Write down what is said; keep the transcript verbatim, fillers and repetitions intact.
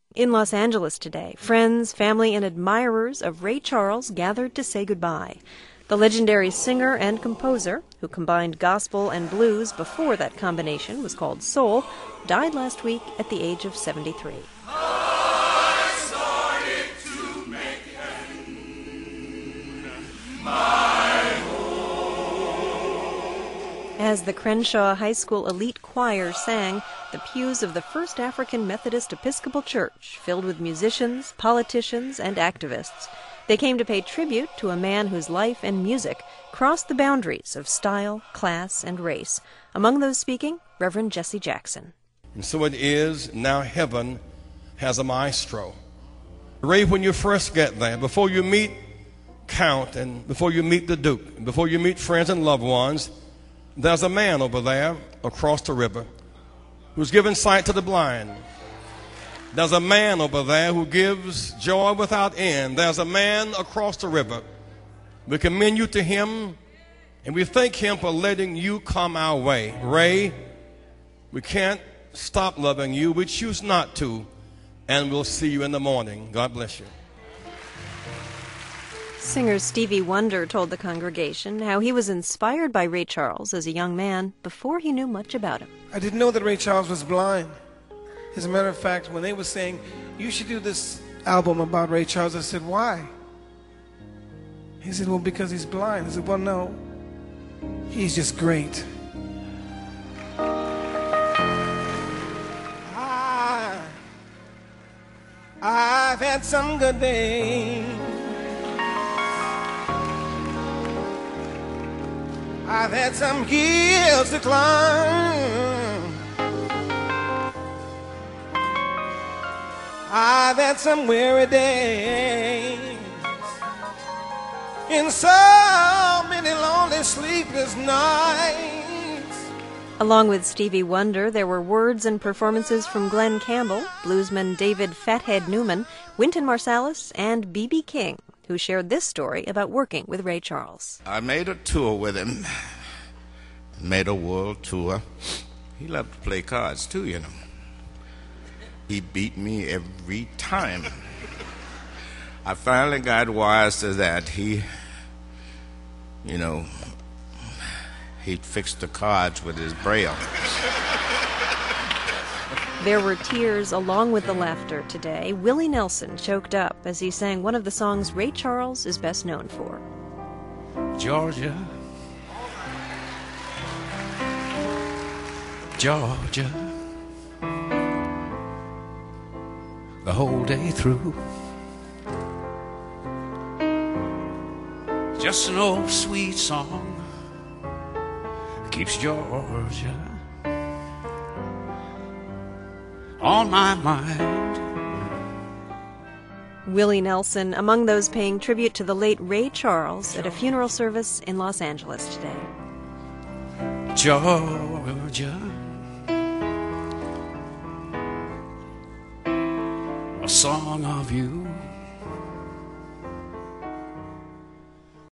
In Los Angeles today, friends, family, and admirers of Ray Charles gathered to say goodbye. The legendary singer and composer, who combined gospel and blues before that combination was called soul, died last week at the age of seventy-three. As the Crenshaw High School elite choir sang, the pews of the First African Methodist Episcopal Church filled with musicians, politicians, and activists. They came to pay tribute to a man whose life and music crossed the boundaries of style, class, and race. Among those speaking, Reverend Jesse Jackson. And so it is, now heaven has a maestro. Ray, when you first get there, before you meet Count, and before you meet the Duke, before you meet friends and loved ones, there's a man over there across the river who's given sight to the blind. There's a man over there who gives joy without end. There's a man across the river. We commend you to him, and we thank him for letting you come our way. Ray, we can't stop loving you. We choose not to, and we'll see you in the morning. God bless you. Singer Stevie Wonder told the congregation how he was inspired by Ray Charles as a young man before he knew much about him. I didn't know that Ray Charles was blind. As a matter of fact, when they were saying, you should do this album about Ray Charles, I said, why? He said, well, because he's blind. I said, well, no, he's just great. I, I've had some good days. I've had some hills to climb. I've had some weary days, and so many lonely sleepless nights. Along with Stevie Wonder, there were words and performances from Glenn Campbell, bluesman David Fathead Newman, Wynton Marsalis, and B B King, who shared this story about working with Ray Charles. I made a tour with him, made a world tour. He loved to play cards too, you know. He beat me every time. I finally got wise to that. He, you know, he'd fix the cards with his braille. There were tears along with the laughter today. Willie Nelson choked up as he sang one of the songs Ray Charles is best known for. Georgia, Georgia, the whole day through. Just an old sweet song keeps Georgia on my mind. Willie Nelson among those paying tribute to the late Ray Charles at a funeral service in Los Angeles today. Georgia, a song of you